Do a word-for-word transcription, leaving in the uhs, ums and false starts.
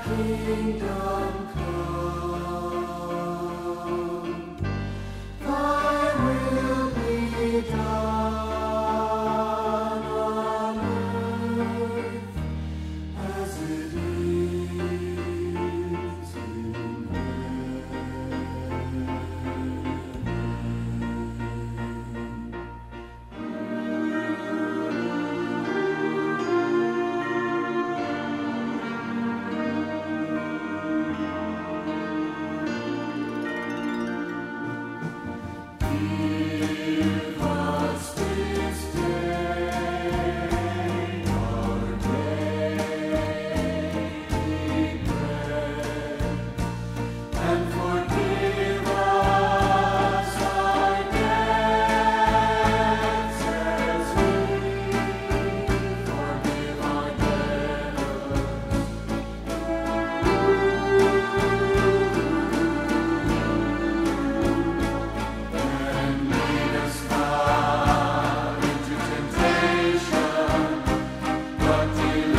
kingdom come, thy will be done on earth as it is in Give us this day our daily bread, and forgive us our debts as we forgive our debtors. And lead us not into temptation, but deliver